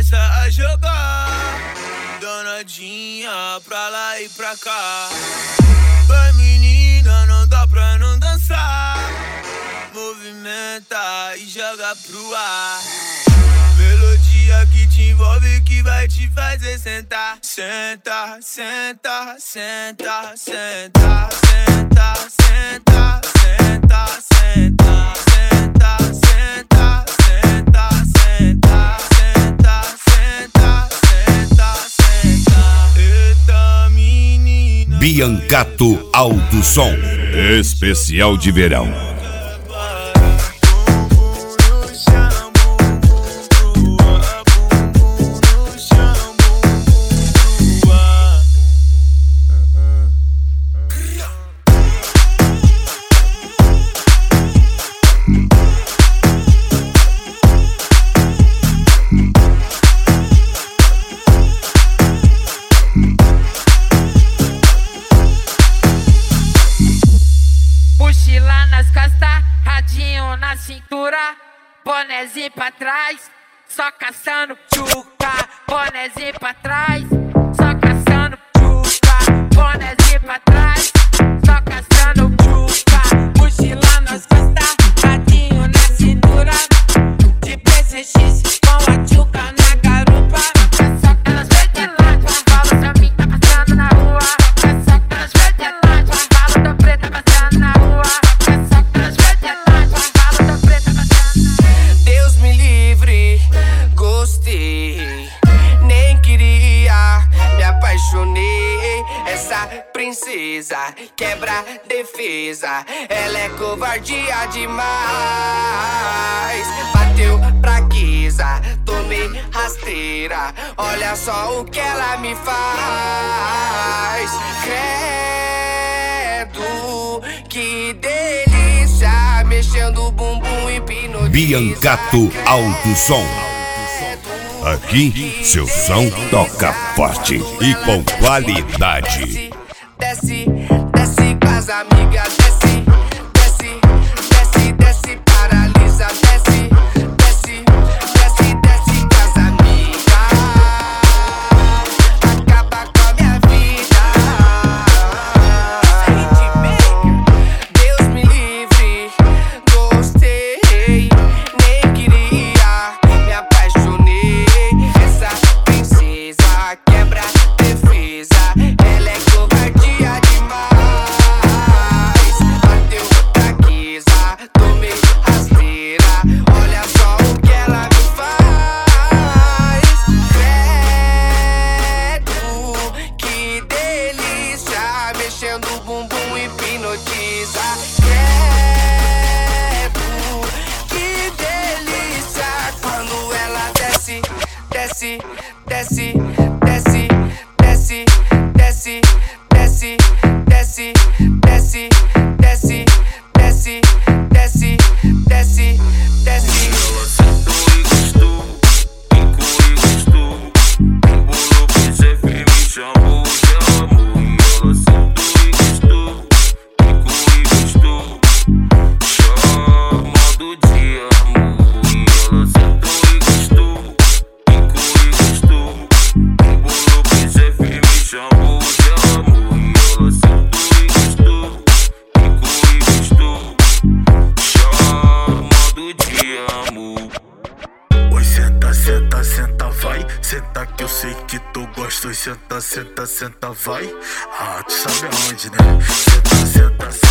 começa a jogar danadinha pra lá e pra cá. Vai menina, não dá pra não dançar. Movimenta e joga pro ar. Melodia que te envolve, que vai te fazer sentar. Senta, senta, senta, senta, senta, senta, senta, senta, senta, senta, senta, senta, senta, senta, senta, senta. Eita menina. Biancato Alto Som, especial de verão. Mochila nas costas, radinho na cintura, bonezinho pra trás, só caçando tchuca. Bonezinho pra trás, só caçando tchuca. Bonezinho pra trás, só caçando tchuca. Mochila nas costas, radinho na cintura, de PCX com a tchuca na garupa. Só que elas verdelhas, fala pra mim, tá passando na rua. Só que elas verdelhas, fala da preta passando na rua. Deus me livre, gostei, nem queria, me apaixonei. Essa princesa quebra defesa, ela é covardia demais. Bateu fraqueza, tomei rasteira, olha só o que ela me faz. Credo, que delícia, mexendo o bumbum hipnotiza. Biancato Alto Som. Aqui seu som toca forte e com qualidade. Desce, desce com as amigas, desce, desce, desce, desce, paralisa, desce, desce, desce, desce com as amigas. Acaba com a minha vida. Deus me livre, gostei, nem queria, me apaixonei. Essa princesa quebra defesa, ela é covardia demais. Bateu fraqueza, tomei rasteira, olha só o que ela me faz. Credo, que delícia, mexendo o bumbum hipnotiza. Credo, que delícia, quando ela desce, desce, desce, desce, desce, desce, desce, desce, desce, desce, desce, desce, desce, desce. Ela sentou e gostou, ficou e gostou. Embolou pro chefe, me chamou de amor. E ela sentou e gostou, ficou e gostou, chamando de amor. E ela sentou e gostou, ficou e gostou. Embolou pro chefe, me chamou de amor. E ela sentou e gostou, ficou e gostou, chamando de amor. Oi, senta, senta, senta, vai. Senta que eu sei que tu gosta. Oi, senta, senta, senta, vai. Ah, tu sabe aonde, né? Senta, senta,